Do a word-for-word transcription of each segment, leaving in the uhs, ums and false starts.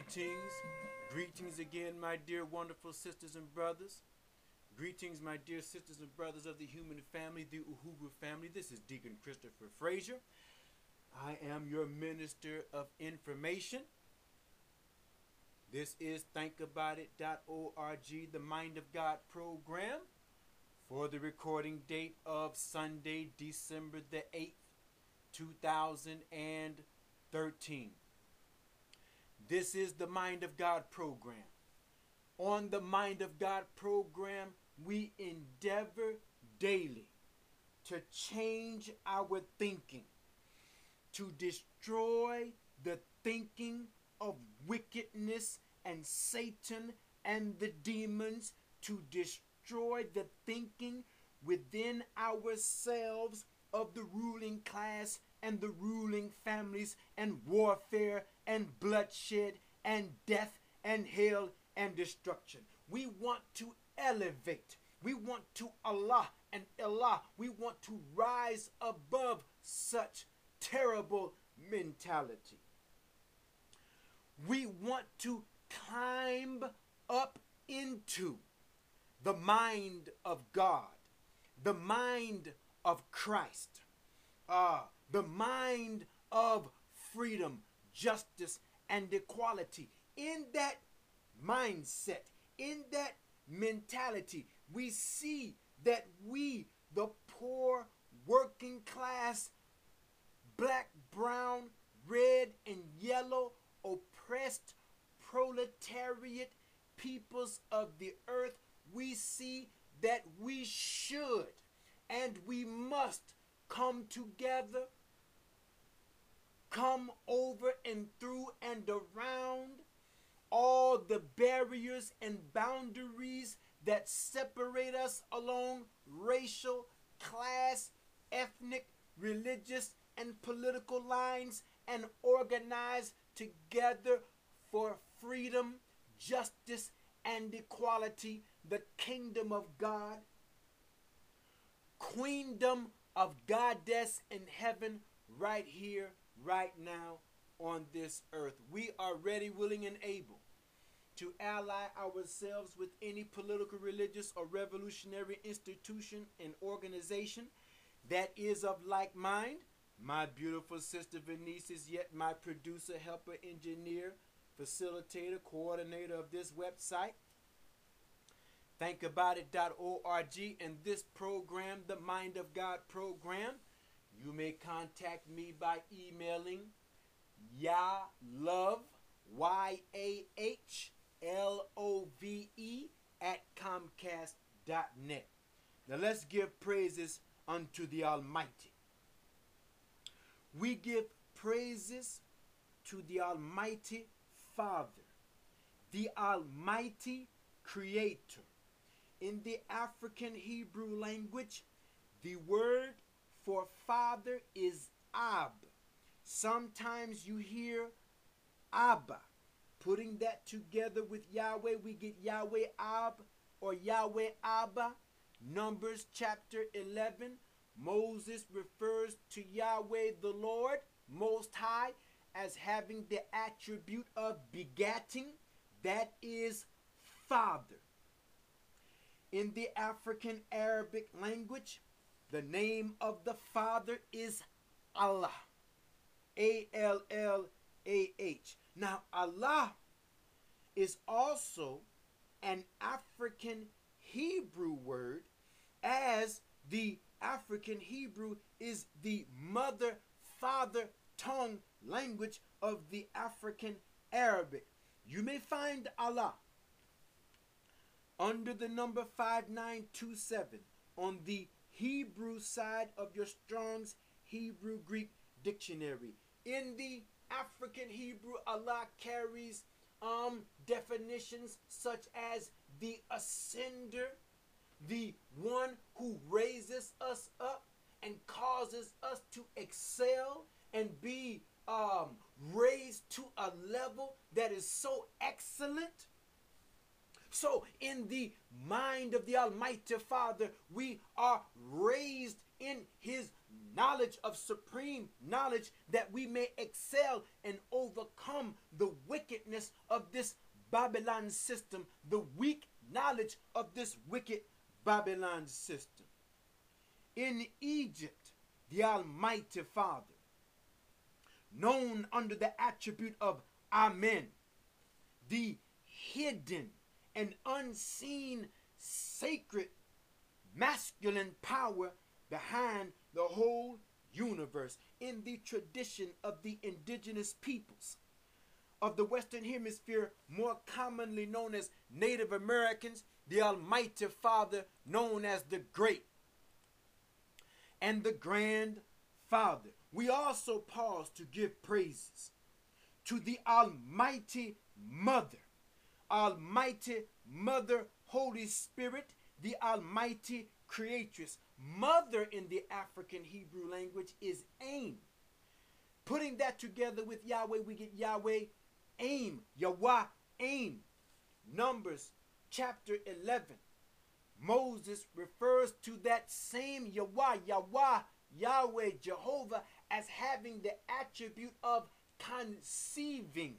Greetings, greetings again, my dear wonderful sisters and brothers. Greetings, my dear sisters and brothers of the human family, the Uhuru family. This is Deacon Christopher Frazier. I am your minister of information. This is think about it dot org, the Mind of God program, for the recording date of Sunday, December the eighth, two thousand thirteen. This is the Mind of God program. On the Mind of God program, we endeavor daily to change our thinking, to destroy the thinking of wickedness and Satan and the demons, to destroy the thinking within ourselves of the ruling class and the ruling families, and warfare and bloodshed and death and hell and destruction. We want to elevate. We want to Allah and Allah. We want to rise above such terrible mentality. We want to climb up into the mind of God, the mind of Christ, uh, the mind of freedom, justice, and equality. In that mindset, in that mentality, we see that we, the poor, working class, black, brown, red, and yellow, oppressed proletariat peoples of the earth, we see that we should and we must come together, come over and through and around all the barriers and boundaries that separate us along racial, class, ethnic, religious, and political lines, and organize together for freedom, justice, and equality, the kingdom of God, queendom of goddess in heaven, right here, right now on this earth. We are ready, willing, and able to ally ourselves with any political, religious, or revolutionary institution and organization that is of like mind. My beautiful sister Venice is yet my producer, helper, engineer, facilitator, coordinator of this website, think about it dot org, and this program, the Mind of God program. You may contact me by emailing yahlove, Y A H L O V E, at comcast dot net. Now let's give praises unto the Almighty. We give praises to the Almighty Father, the Almighty Creator. In the African Hebrew language, the word for father is Ab. Sometimes you hear Abba. Putting that together with Yahweh, we get Yahweh Ab or Yahweh Abba. Numbers chapter eleven, Moses refers to Yahweh the Lord Most High as having the attribute of begatting, that is father. In the African Arabic language, the name of the Father is Allah. A L L A H. Now, Allah is also an African Hebrew word, as the African Hebrew is the mother, father, tongue language of the African Arabic. You may find Allah under the number five nine two seven on the Hebrew side of your Strong's Hebrew Greek dictionary. In the African Hebrew, Allah carries um, definitions such as the ascender, the one who raises us up and causes us to excel and be um, raised to a level that is so excellent. So in the mind of the Almighty Father, we are raised in his knowledge of supreme knowledge, that we may excel and overcome the wickedness of this Babylon system, the weak knowledge of this wicked Babylon system. In Egypt, the Almighty Father, known under the attribute of Amen, the hidden and unseen sacred masculine power behind the whole universe. In the tradition of the indigenous peoples of the Western Hemisphere, more commonly known as Native Americans, the Almighty Father, known as the Great and the Grand Father. We also pause to give praises to the Almighty Mother, Almighty Mother, Holy Spirit, the Almighty Creatress. Mother in the African Hebrew language is Aim. Putting that together with Yahweh, we get Yahweh Aim, Yahweh Aim. Numbers chapter eleven. Moses refers to that same Yahweh, Yahweh, Yahweh, Jehovah, as having the attribute of conceiving.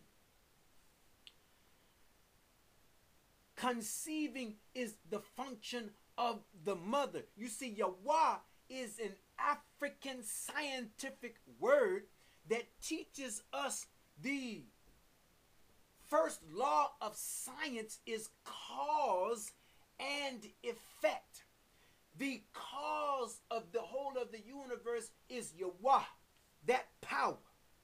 Conceiving is the function of the mother. You see, Yahweh is an African scientific word that teaches us the first law of science is cause and effect. The cause of the whole of the universe is Yahweh, that power.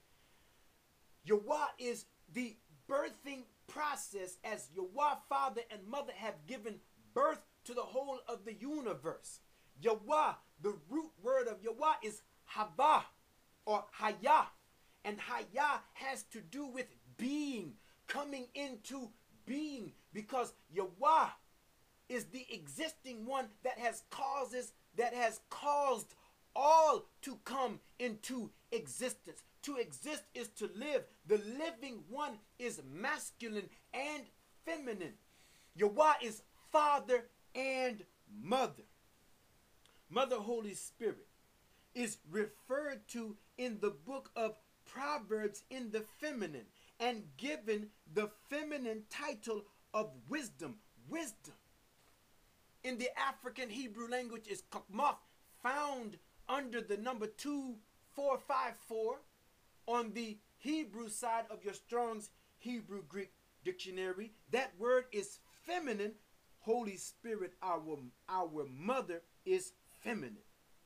Yahweh is the birthing process, as Yahweh Father and Mother have given birth to the whole of the universe. Yahweh, the root word of Yahweh is Haba or Haya, and Haya has to do with being, coming into being, because Yahweh is the existing one that has causes, that has caused all to come into existence. To exist is to live. The living one is masculine and feminine. Yahweh is Father and Mother. Mother Holy Spirit is referred to in the book of Proverbs in the feminine and given the feminine title of wisdom. Wisdom in the African Hebrew language is Kokmoth, found under the number two four five four on the Hebrew side of your Strong's Hebrew Greek dictionary. That word is feminine. Holy Spirit, our, our mother, is feminine.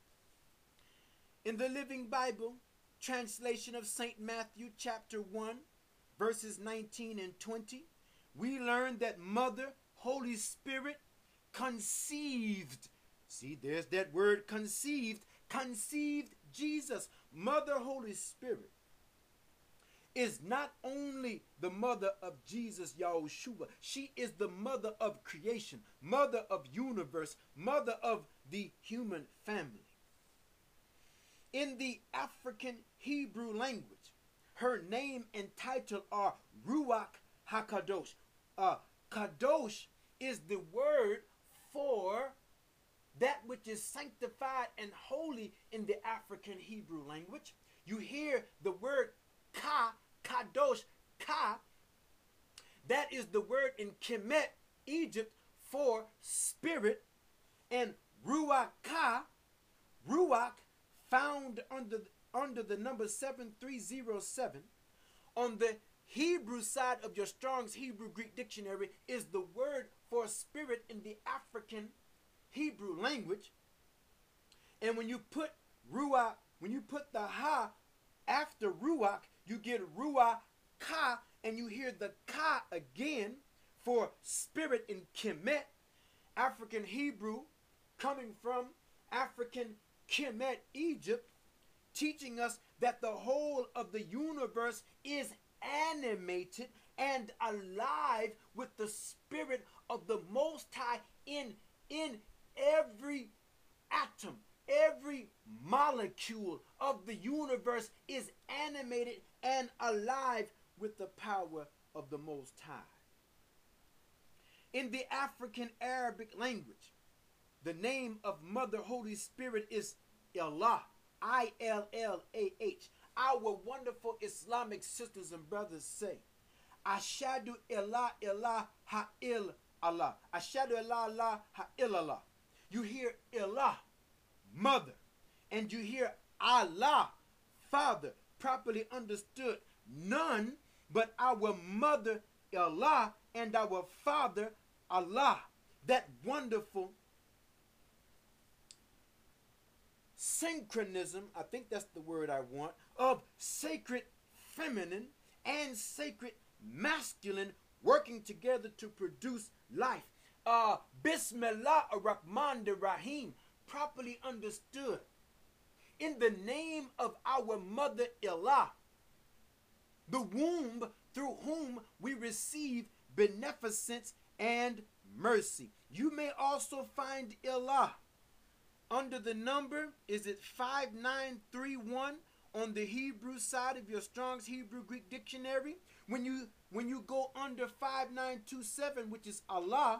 In the Living Bible, translation of Saint Matthew chapter one, verses nineteen and twenty, we learn that Mother, Holy Spirit, conceived. See, there's that word conceived. Conceived Jesus. Mother, Holy Spirit is not only the mother of Jesus, Yahushua. She is the mother of creation, mother of universe, mother of the human family. In the African Hebrew language, her name and title are Ruach HaKadosh. Uh, Kadosh is the word for that which is sanctified and holy in the African Hebrew language. You hear the word Ka, Kadosh, Ka. That is the word in Kemet, Egypt, for spirit. And Ruach Ka, Ruach, found under, under the number seven three zero seven on the Hebrew side of your Strong's Hebrew Greek dictionary, is the word for spirit in the African Hebrew language. And when you put Ruach, when you put the Ha after Ruach, you get Ruach Ka, and you hear the Ka again for spirit in Kemet, African Hebrew, coming from African Kemet, Egypt, teaching us that the whole of the universe is animated and alive with the Spirit of the Most High in, in every atom, every molecule of the universe is animated and alive with the power of the Most High. In the African Arabic language, the name of Mother Holy Spirit is Illah, I L L A H. Our wonderful Islamic sisters and brothers say, Ashadu illah illah ha'il Allah. Ashadu illah Allah ha'il Allah. You hear Illah, mother, and you hear Allah, father, properly understood. None but our mother Allah and our father Allah. That wonderful synchronism, I think that's the word I want, of sacred feminine and sacred masculine working together to produce life. Uh, Bismillah ar-Rahman ar-Rahim, properly understood. In the name of our mother Allah, the womb through whom we receive beneficence and mercy. You may also find Allah under the number, is it five nine three one on the Hebrew side of your Strong's Hebrew Greek Dictionary? When you when you go under five nine two seven, which is Allah,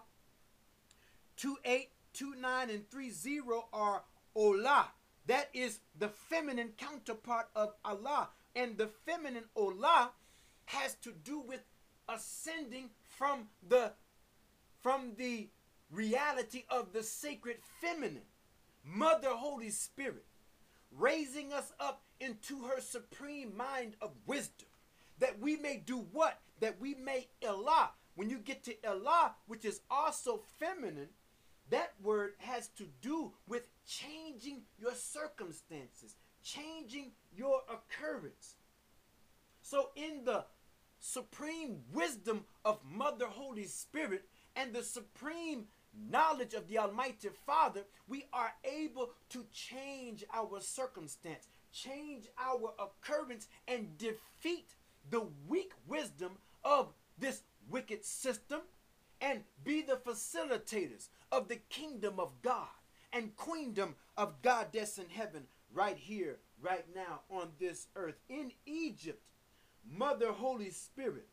two eight two nine and three zero are Olah. That is the feminine counterpart of Allah. And the feminine Olah has to do with ascending from the from the reality of the sacred feminine. Mother Holy Spirit, raising us up into her supreme mind of wisdom, that we may do what? That we may Allah. When you get to Allah, which is also feminine, that word has to do with changing your circumstances, changing your occurrence. So in the supreme wisdom of Mother Holy Spirit and the supreme knowledge of the Almighty Father, we are able to change our circumstance, change our occurrence, and defeat the weak wisdom of this wicked system and be the facilitators of the kingdom of God and queendom of Goddess in heaven right here, right now on this earth. In Egypt, Mother Holy Spirit,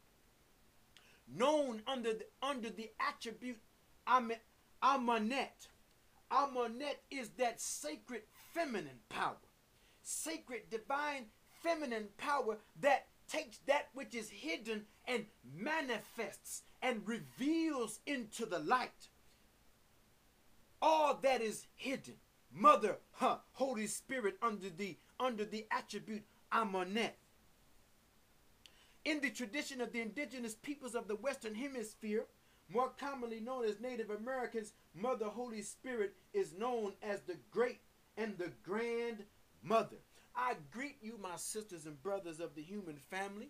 known under the, under the attribute Am Amunet. Amunet is that sacred feminine power, sacred divine feminine power that takes that which is hidden and manifests and reveals into the light all that is hidden. Mother, huh, Holy Spirit under the under the attribute Amunet. In the tradition of the indigenous peoples of the Western Hemisphere, more commonly known as Native Americans, Mother Holy Spirit is known as the Great and the Grand Mother. I greet you, my sisters and brothers of the human family,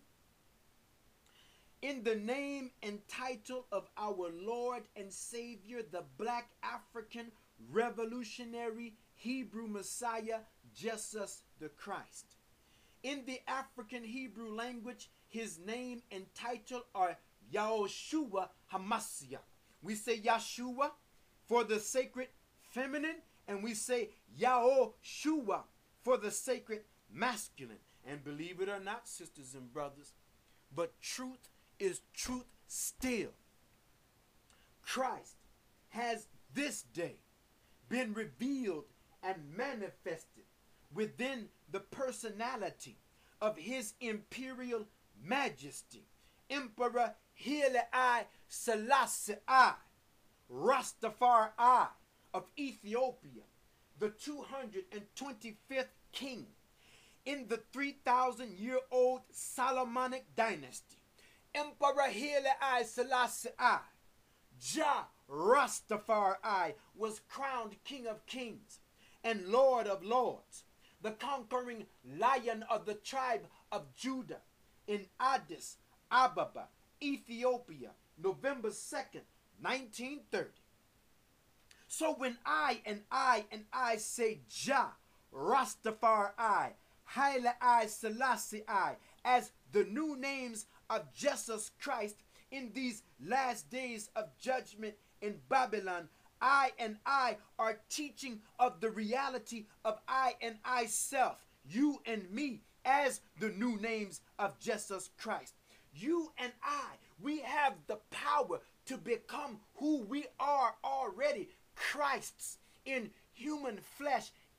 in the name and title of our Lord and Savior, the Black African Revolutionary Hebrew Messiah, Jesus the Christ. In the African Hebrew language, his name and title are Yahushua Hamashiach. We say Yahshua for the sacred feminine, and we say Yahushua for the sacred masculine. And believe it or not, sisters and brothers, but truth is truth still. Christ has this day been revealed and manifested within the personality of his imperial majesty, Emperor Haile Selassie I, Rastafari of Ethiopia, the two hundred twenty-fifth king in the three thousand year old Solomonic dynasty. Emperor Haile Selassie I, Jah Rastafari, was crowned King of Kings and Lord of Lords, the conquering lion of the tribe of Judah, in Addis Ababa, Ethiopia, November second, nineteen thirty. So when I and I and I say Jah Rastafari, Haile Selassie I, as the new names of Jesus Christ in these last days of judgment in Babylon, I and I are teaching of the reality of I and I self, you and me, as the new names of Jesus Christ. You and I, we have the power to become who we are already, Christ's in human flesh,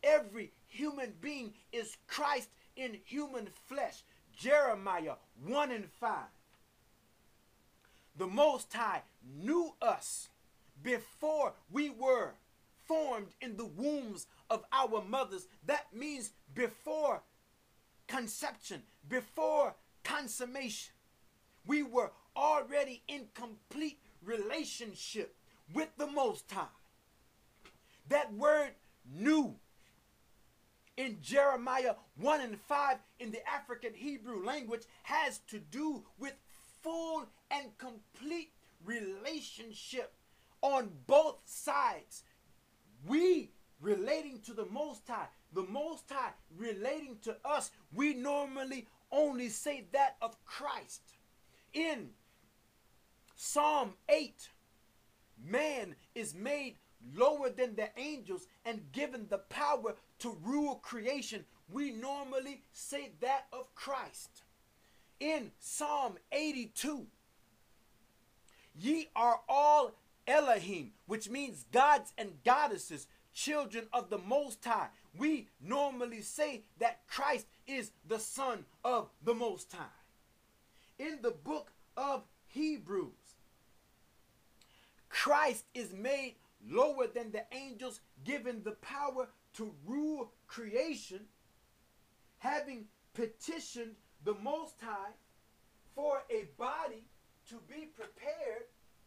every human being is Christ in human flesh. Jeremiah one and five. The Most High knew us before we were formed in the wombs of our mothers. That means before conception, before consummation. We were already in complete relationship with the Most High. That word knew in Jeremiah one and five in the African Hebrew language has to do with full and complete relationship on both sides. We relating to the Most High, the Most High relating to us. We normally only say that of Christ. In Psalm eight, man is made lower than the angels and given the power to rule creation. We normally say that of Christ. In Psalm eighty-two, ye are all Elohim, which means gods and goddesses, children of the Most High. We normally say that Christ is the Son of the Most High. In the book of Hebrews, Christ is made lower than the angels, given the power to rule creation, having petitioned the Most High for a body to be prepared,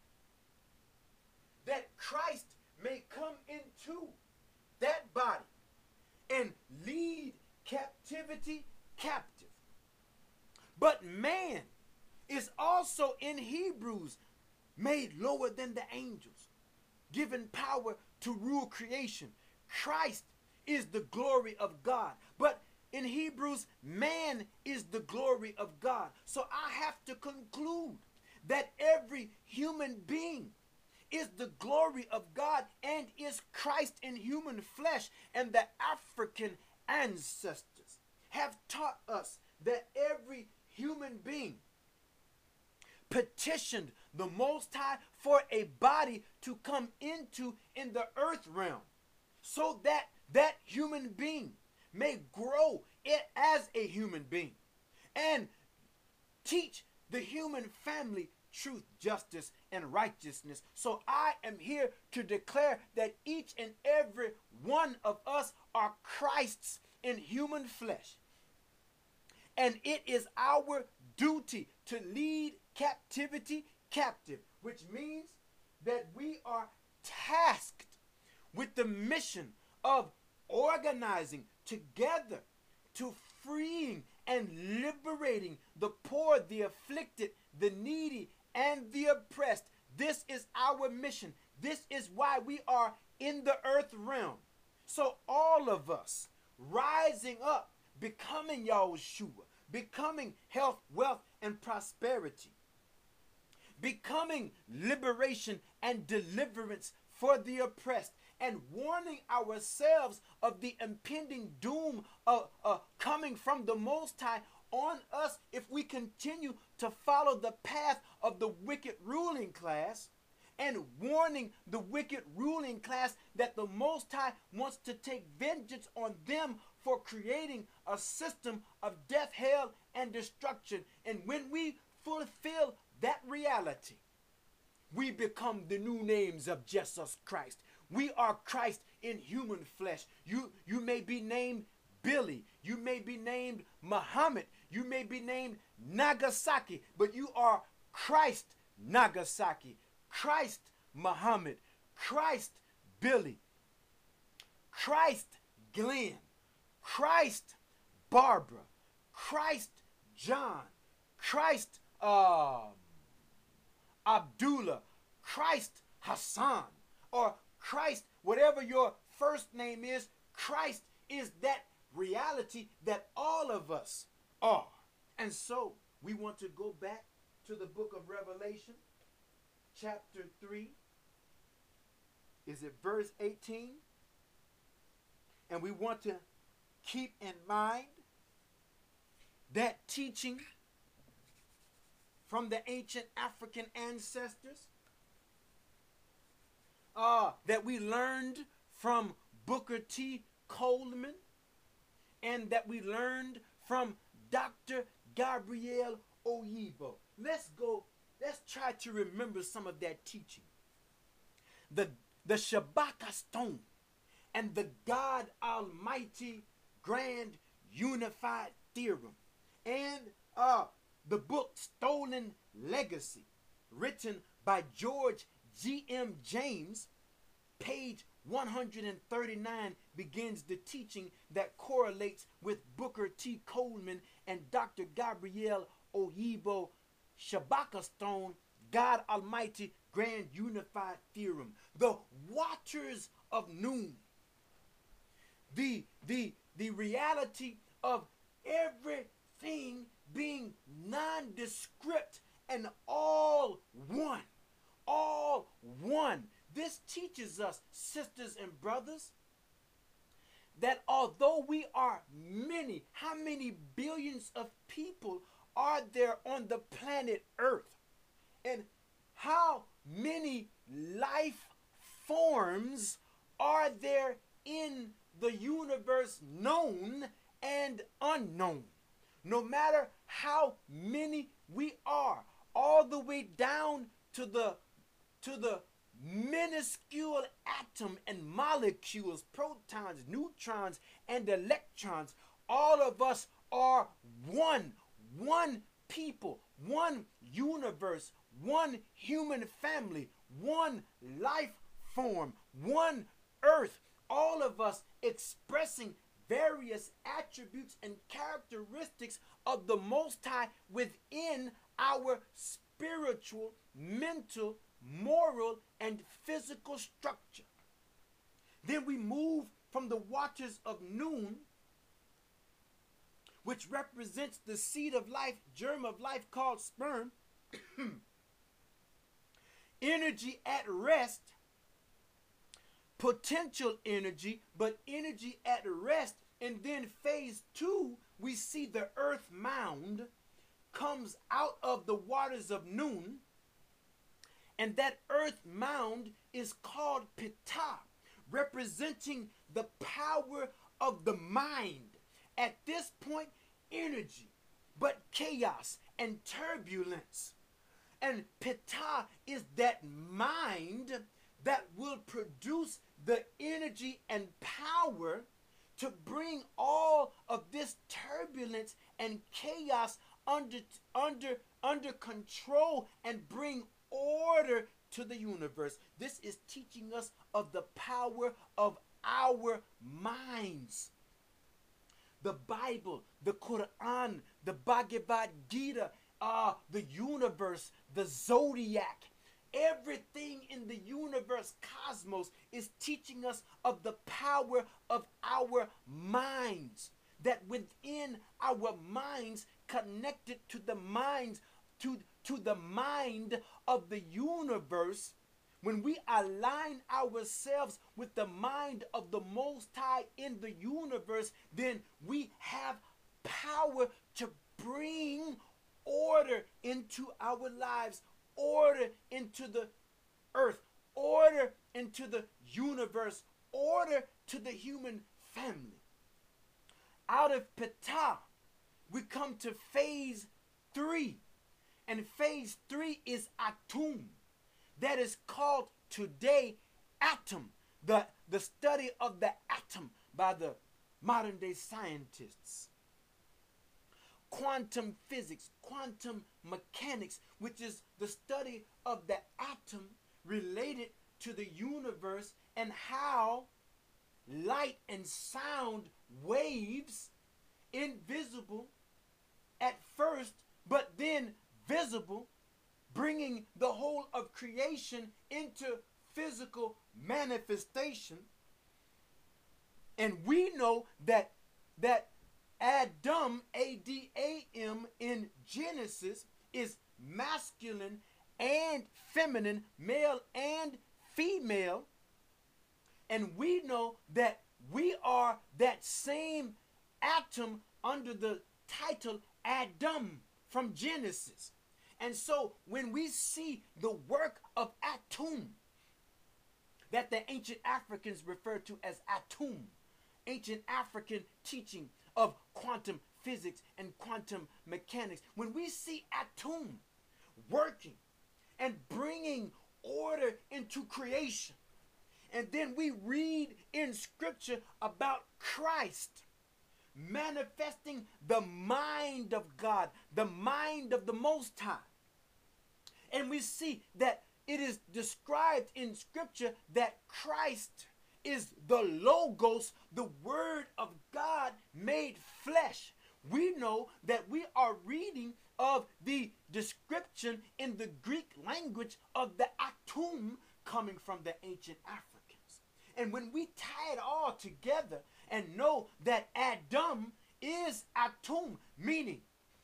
that Christ may come into that body and lead captivity captive. But man is also in Hebrews made lower than the angels, given power to rule creation. Christ is the glory of God. But in Hebrews, man is the glory of God. So I have to conclude that every human being is the glory of God and is Christ in human flesh. And the African ancestors have taught us that every human being petitioned the Most High for a body to come into in the earth realm, so that that human being may grow it as a human being and teach the human family truth, justice, and righteousness. So I am here to declare that each and every one of us are Christ's in human flesh. And it is our duty to lead captivity captive, which means that we are tasked with the mission of organizing together to freeing and liberating the poor, the afflicted, the needy, and the oppressed. This is our mission. This is why we are in the earth realm. So all of us rising up, becoming Yahushua, becoming health, wealth, and prosperity, becoming liberation and deliverance for the oppressed, and warning ourselves of the impending doom of uh, coming from the Most High on us if we continue to follow the path of the wicked ruling class, and warning the wicked ruling class that the Most High wants to take vengeance on them for creating a system of death, hell, and destruction. And when we fulfill that reality, we become the new names of Jesus Christ. We are Christ in human flesh. You, you may be named Billy. You may be named Muhammad. You may be named Nagasaki. But you are Christ Nagasaki, Christ Muhammad, Christ Billy, Christ Glenn, Christ Barbara, Christ John, Christ um, Abdullah, Christ Hassan, or Christ, whatever your first name is. Christ is that reality that all of us are. And so we want to go back to the book of Revelation, chapter three. Is it verse eighteen? And we want to keep in mind that teaching from the ancient African ancestors uh, that we learned from Booker T. Coleman and that we learned from Doctor Gabrielle Oyibo. Let's go, let's try to remember some of that teaching. The, the Shabaka stone and the God Almighty Grand Unified Theorem, and uh, the book Stolen Legacy, written by George G M James, page one hundred thirty-nine, begins the teaching that correlates with Booker T. Coleman and Doctor Gabrielle Oyibo, Shabaka Stone, God Almighty Grand Unified Theorem. The waters of noon. The, the, the reality of everything being nondescript and all one. All one. This teaches us, sisters and brothers, that although we are many, how many billions of people are there on the planet Earth? And how many life forms are there in the universe, known and unknown? No matter how many we are, all the way down to the to the minuscule atom and molecules, protons, neutrons, and electrons, all of us are one, one people, one universe, one human family, one life form, one earth, all of us expressing various attributes and characteristics of the Most High within our spiritual, mental, moral, and physical structure. Then we move from the waters of noon, which represents the seed of life, germ of life called sperm, energy at rest, potential energy, but energy at rest. And then phase two, we see the earth mound comes out of the waters of noon, and that earth mound is called Ptah, representing the power of the mind. At this point, energy, but chaos and turbulence. And Ptah is that mind that will produce the energy and power to bring all of this turbulence and chaos under, under, under control and bring order to the universe. This is teaching us of the power of our minds. The Bible, the Quran, the Bhagavad Gita, uh, the universe, the zodiac, everything in the universe, cosmos, is teaching us of the power of our minds. That within our minds, connected to the minds, to, to the mind of the universe, when we align ourselves with the mind of the Most High in the universe, then we have power to bring order into our lives, order into the earth, order into the universe, order to the human family. Out of Ptah, we come to phase three. And phase three is Atum. That is called today atom, the, the study of the atom by the modern day scientists. Quantum physics, quantum mechanics, which is the study of the atom related to the universe and how light and sound waves, invisible at first, but then visible, bringing the whole of creation into physical manifestation. And we know that that Adam, A D A M, in Genesis is masculine and feminine, male and female. And we know that we are that same atom under the title Adam from Genesis. And so when we see the work of Atum, that the ancient Africans referred to as Atum, ancient African teaching of quantum physics and quantum mechanics, when we see Atum working and bringing order into creation, and then we read in scripture about Christ manifesting the mind of God, the mind of the Most High, and we see that it is described in scripture that Christ is the Logos, the Word of God made flesh. We know that we are reading of the description in the Greek language of the Atum coming from the ancient Africans. And when we tie it all together and know that Adam is Atum, meaning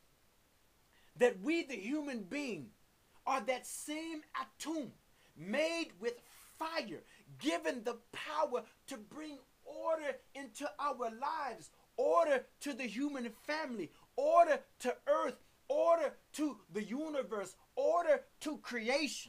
that we, the human being, are that same Atum made with fire, given the power to bring order into our lives, order to the human family, order to earth, order to the universe, order to creation.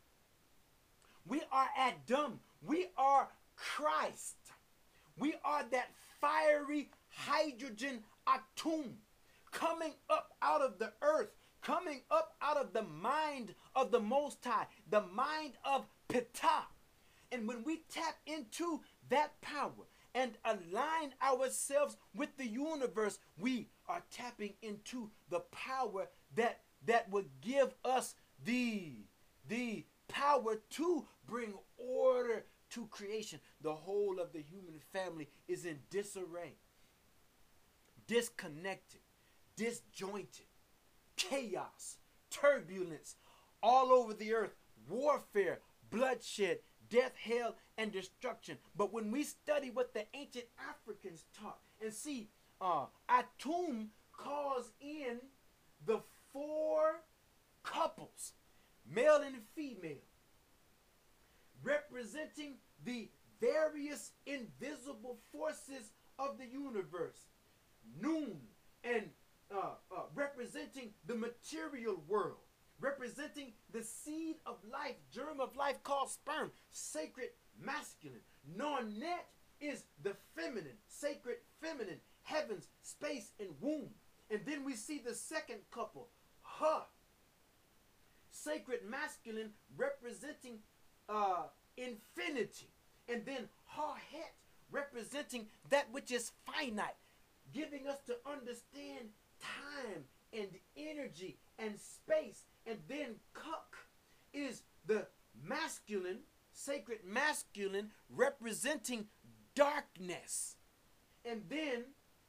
We are Adam. We are Christ. We are that fiery hydrogen Atum coming up out of the earth, coming up out of the mind of the Most High, the mind of Ptah. And when we tap into that power and align ourselves with the universe, we are tapping into the power that that would give us the the power to bring order to creation. The whole of the human family is in disarray, disconnected, disjointed, chaos, turbulence all over the earth, warfare, bloodshed, death, hell, and destruction. But when we study what the ancient Africans taught and see uh, Atum calls in the four couples, male and female, representing the various invisible forces of the universe. Noon and uh, uh, representing the material world, representing the seed of life, germ of life called sperm, sacred masculine. Nonet is the feminine, sacred feminine, heavens, space, and womb. And then we see the second couple, Ha, sacred masculine, representing uh, infinity. And then Ha-Het, representing that which is finite, giving us to understand time and energy and space. And then Kuk is the masculine, sacred masculine, representing darkness. And then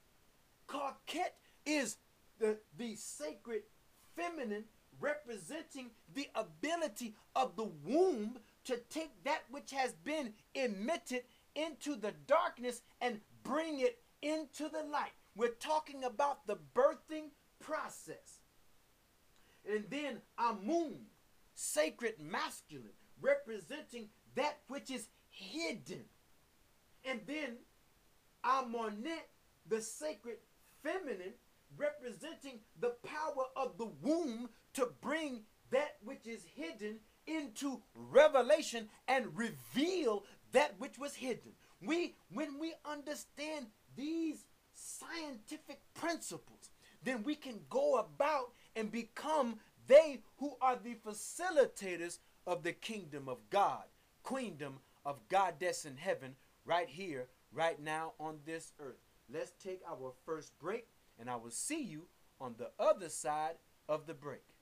Kakhet is the, the sacred feminine, representing the ability of the womb to take that which has been emitted into the darkness and bring it into the light. We're talking about the birthing process. And then Amun, sacred masculine, representing that which is hidden. And then Amonet, the sacred feminine, representing the power of the womb to bring that which is hidden into revelation and reveal that which was hidden. We, when we understand these scientific principles, then we can go about and become they who are the facilitators of the kingdom of God, queendom of Goddess in heaven, right here, right now on this earth. Let's take our first break, and I will see you on the other side of the break.